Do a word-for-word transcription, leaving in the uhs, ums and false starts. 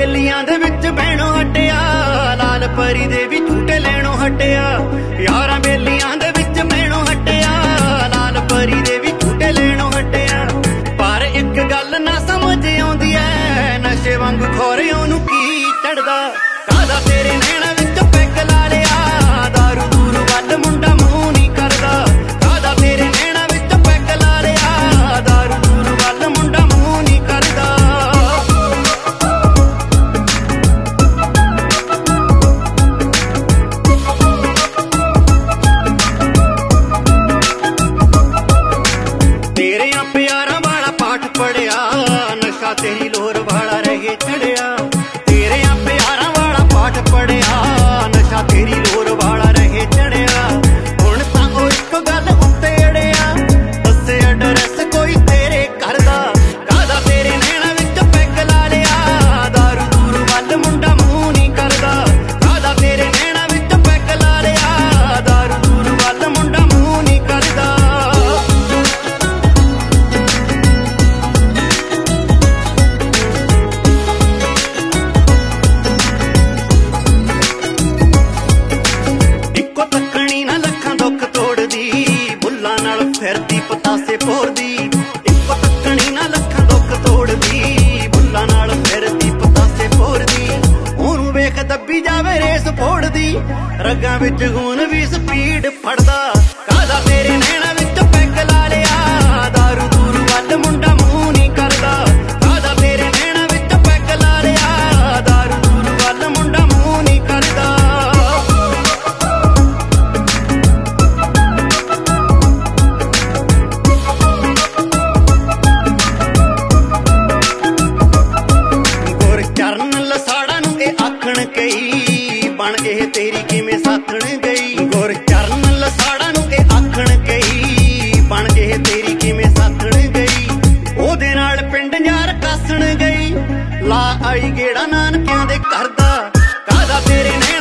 ਬੇਲੀਆਂ ਦੇ ਵਿੱਚ ਬਹਿਣੋਂ ਹਟਿਆ, ਲਾਲ ਪਰੀ ਦੇ ਵੀ ਝੂਟੇ ਲੈਣੋਂ ਹਟਿਆ। ਯਾਰਾਂ ਬੇਲੀਆਂ ਦੇ ਵਿੱਚ ਬਹਿਣੋਂ ਹਟਿਆ, ਲਾਲ ਪਰੀ ਦੇ ਵੀ ਝੂਟੇ ਲੈਣੋਂ ਹਟਿਆ। ਪਰ ਇੱਕ ਗੱਲ ਨਾ ਸਮਝ ਆਉਂਦੀ ਐ, ਨਸ਼ੇ ਵਾਂਗ ਖੋਰੇ ਉਹਨੂੰ ਕੀ ਚੜਦਾ। ਕਾਹਦਾ ਤੇਰੇ ਨੈਣਾ ਵਿੱਚ ਪੈਗ ਲਾ ਲਿਆ, ਦਾਰੂ ਦੂਰੂ ਵੱਲ ਮੁੰਡਾ ਮੂੰਹ ਨਹੀਂ ਕਰਦਾ। ਕਾਹਦਾ ਤੇਰੇ ਨੈਣਾ ਵਿੱਚ ਪੈਗ ਲਾ ਲਿਆ, ਦਾਰੂ ਦੂਰੂ ਵੱਲ ਮੁੰਡਾ ਮੂੰਹ ਨਹੀਂ ਕਰਦਾ। ਤੇਰਿਆਂ ਪਿਆਰਾਂ ਵਾਲਾ ਪਾਠ ਪੜਿਆ, ਨਸ਼ਾ ਤੇਰੀ ਲੋਰ ਵਾਲਾ ਰਹੇ ਚੜਿਆ। ਤੇਰਿਆਂ ਪਿਆਰਾਂ ਵਾਲਾ ਪਾਠ ਪੜਿਆ, ਨਸ਼ਾ ਤੇਰੀ ਲੋਰ ਵਾਲਾ ਰਹੇ ਚੜਿਆ। ਹੁਣ ਤਾਂ ਉਹ ਇੱਕ ਗੱਲ ਉੱਤੇ ਅੜਿਆ, ਦੱਸੇ ਐਡਰੈਸ ਕੋਈ ਤੇਰੇ ਘਰ ਦਾ। ਕਾਹਦਾ ਤੇਰੇ ਨੈਣਾ ਵਿੱਚ ਪੈਗ ਲਾ ਲਿਆ, ਦਾਰੂ ਦੂਰੂ ਵੱਲ ਮੁੰਡਾ ਮੂੰਹ ਨਹੀਂ ਕਰਦਾ। ਕਾਹਦਾ ਤੇਰੇ ਨੈਣਾ ਵਿੱਚ ਪੈਗ ਲਾ ਲਿਆ, ਦਾਰੂ ਦੂਰੂ ਵੱਲ ਮੁੰਡਾ ਮੂੰਹ ਨਹੀਂ ਕਰਦਾ। ਇੱਕੋ ਤੱਕਣੀ ਨਾ ਲੱਖਾਂ ਦੁੱਖ ਤੋੜਦੀ, ਬੁੱਲਾਂ ਨਾਲ ਫਿਰਦੀ ਪਤਾਸੇ ਭੋਰਦੀ। ਇੱਕੋ ਤੱਕਣੀ ਨਾ ਲੱਖਾਂ ਦੁੱਖ ਤੋੜਦੀ, ਬੁੱਲਾਂ ਨਾਲ ਫਿਰਦੀ ਪਤਾਸੇ ਭੋਰਦੀ। ਉਹਨੂੰ ਵੇਖ ਦੱਬੀ ਜਾਵੇ ਰੇਸ ਫੋੜਦੀ, ਰਗਾਂ ਵਿੱਚ ਖੂਨ ਵੀ ਸਪੀਡ ਫੜਦਾ। ਕਾਹਦਾ ਤੇਰੇ ਨੈਣਾ ਵਿੱਚ ਪੈਗ ਲਾ ਲਿਆ, ਦਾਰੂ ਦੂਰੂ ਵੱਲ ਮੁੰਡਾ ਮੂੰਹ ਨਹੀਂ ਕਰਦਾ। ਕਾਹਦਾ ਤੇਰੇ ਨੈਣਾ ਵਿੱਚ ਪੈਗ ਲਾ ਲਿਆ, ਦਾਰੂ ਦੂਰੂ ਵੱਲ ਮੁੰਡਾ ਮੂੰਹ ਨਹੀਂ ਕਰਦਾ। ਚਰਨ ਲਸਾੜਾ ਨੂੰ ਇਹ ਆਖਣ ਗਈ, ਬਣ ਇਹ ਤੇਰੀ ਕਿਵੇਂ ਸਾਥਣ ਗਈ। ਗੁਰ ਚਰਨ ਲਸਾੜਾ ਨੂੰ ਇਹ ਆਖਣ ਗਈ, ਬਣ ਇਹ ਤੇਰੀ ਕਿਵੇਂ ਸਾਥਣ ਗਈ। ਉਹਦੇ ਨਾਲ ਪਿੰਡ ਯਾਰ ਕੱਸਣ ਗਈ, ਲਾ ਆਈ ਗੇੜਾ ਨਾਨਕਿਆਂ ਦੇ ਘਰ ਦਾ। ਕਾਹਦਾ ਤੇਰੇ ਨੈਣਾ